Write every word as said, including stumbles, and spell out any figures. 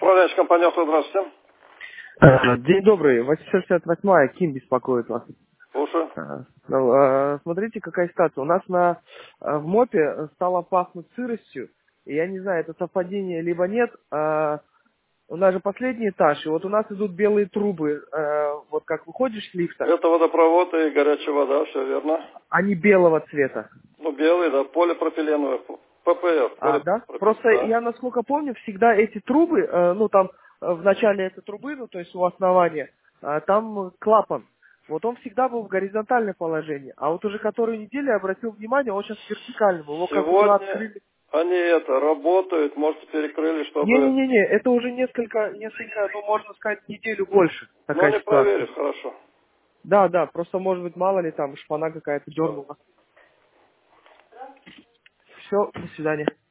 Управляющая компания «Авто», здравствуйте. Э, День добрый, восемьсот шестьдесят восемь, Ким беспокоит вас. Слушаю. Э, ну, э, Смотрите, какая ситуация. У нас на, э, в МОПе стало пахнуть сыростью, и я не знаю, это совпадение либо нет. э, У нас же последний этаж, и вот у нас идут белые трубы, э, вот как выходишь с лифта, Это водопровод и горячая вода, все верно. они белого цвета. Ну, белый, да, полипропиленовый, ППР, А, да? полипропилен, Просто да. я, насколько помню, всегда эти трубы, э, ну там э, в начале этой трубы, ну то есть у основания, э, там клапан. Вот он всегда был в горизонтальном положении. А вот уже которую неделю я обратил внимание, он сейчас в вертикальном. Его как будто Сегодня открыли. они это работают, может, перекрыли, чтобы... Не-не-не, это уже несколько, несколько, ну можно сказать, неделю больше Ну, такая они ситуация. проверят, хорошо. Да, да, просто может быть мало ли там шпана какая-то Да. дернула. Все, до свидания.